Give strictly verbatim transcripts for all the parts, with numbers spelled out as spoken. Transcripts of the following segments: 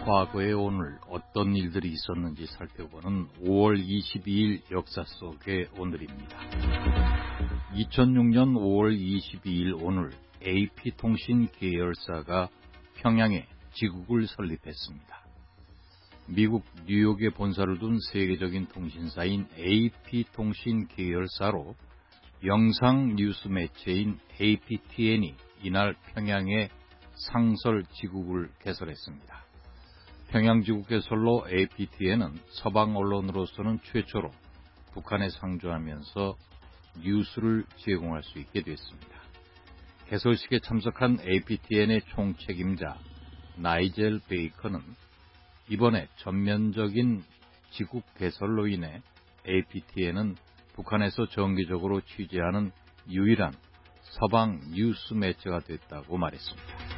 과거의 오늘 어떤 일들이 있었는지 살펴보는 오월 이십이일 역사 속의 오늘입니다. 이천육 년 오월 이십이일 오늘 에이피통신 계열사가 평양에 지국을 설립했습니다. 미국 뉴욕에 본사를 둔 세계적인 통신사인 에이피통신 계열사로 영상 뉴스 매체인 에이피티엔이 이날 평양에 상설 지국을 개설했습니다. 평양 지국 개설로 에이피티엔은 서방 언론으로서는 최초로 북한에 상주하면서 뉴스를 제공할 수 있게 됐습니다. 개설식에 참석한 에이피티엔의 총책임자 나이젤 베이커는 이번에 전면적인 지국 개설로 인해 에이피티엔은 북한에서 정기적으로 취재하는 유일한 서방 뉴스 매체가 됐다고 말했습니다.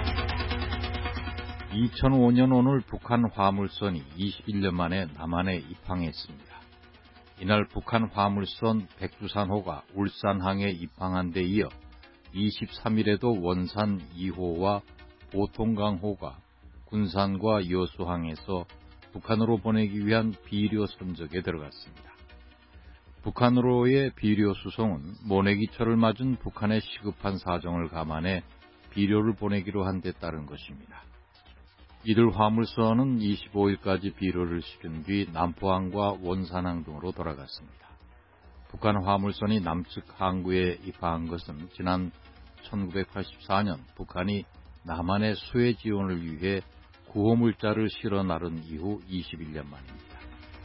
이천오 년 오늘 북한 화물선이 이십일 년 만에 남한에 입항했습니다. 이날 북한 화물선 백두산호가 울산항에 입항한 데 이어 이십삼 일에도 원산 이 호와 보통강호가 군산과 여수항에서 북한으로 보내기 위한 비료 선적에 들어갔습니다. 북한으로의 비료 수송은 모내기철을 맞은 북한의 시급한 사정을 감안해 비료를 보내기로 한 데 따른 것입니다. 이들 화물선은 이십오 일까지 비료를 실은 뒤 남포항과 원산항 등으로 돌아갔습니다. 북한 화물선이 남측 항구에 입항한 것은 지난 천구백팔십사 년 북한이 남한의 수해 지원을 위해 구호물자를 실어 나른 이후 이십일 년 만입니다.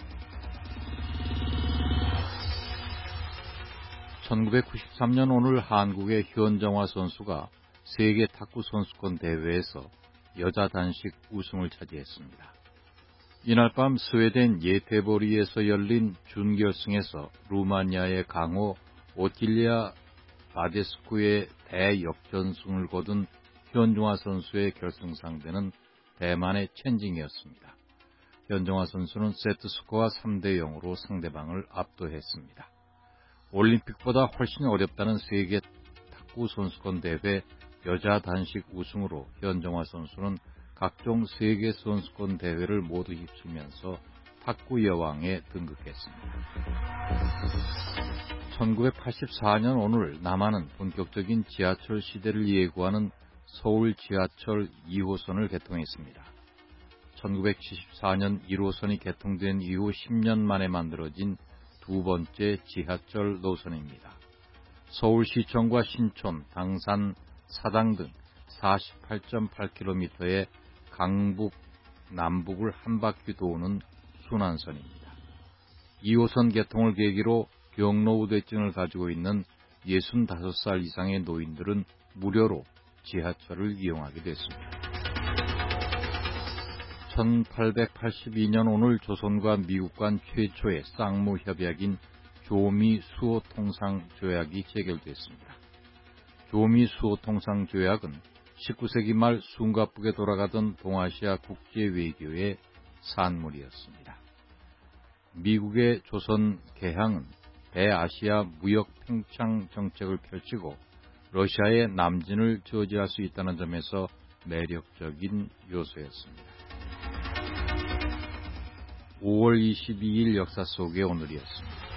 천구백구십삼 년 오늘 한국의 현정화 선수가 세계 탁구 선수권 대회에서 여자 단식 우승을 차지했습니다. 이날 밤 스웨덴 예테보리에서 열린 준결승에서 루마니아의 강호 오틸리아 바데스쿠의 대역전승을 거둔 현정화 선수의 결승 상대는 대만의 첸징이었습니다. 현정화 선수는 세트스코어 삼 대 영으로 상대방을 압도했습니다. 올림픽보다 훨씬 어렵다는 세계 탁구 선수권 대회 여자 단식 우승으로 현정화 선수는 각종 세계 선수권 대회를 모두 휩쓰면서 탁구 여왕에 등극했습니다. 천구백팔십사 년 오늘 남한은 본격적인 지하철 시대를 예고하는 서울 지하철 이 호선을 개통했습니다. 천구백칠십사 년 일 호선이 개통된 이후 십 년 만에 만들어진 두 번째 지하철 노선입니다. 서울시청과 신촌, 당산, 사당 등 사십팔 점 팔 킬로미터의 강북, 남북을 한 바퀴 도는 순환선입니다. 이 호선 개통을 계기로 경로 우대증을 가지고 있는 예순다섯 살 이상의 노인들은 무료로 지하철을 이용하게 됐습니다. 천팔백팔십이 년 오늘 조선과 미국 간 최초의 쌍무 협약인 조미 수호 통상 조약이 체결됐습니다. 조미 수호 통상 조약은 십구 세기 말 숨가쁘게 돌아가던 동아시아 국제 외교의 산물이었습니다. 미국의 조선 개항은 대아시아 무역 팽창 정책을 펼치고 러시아의 남진을 저지할 수 있다는 점에서 매력적인 요소였습니다. 오월 이십이일 역사 속의 오늘이었습니다.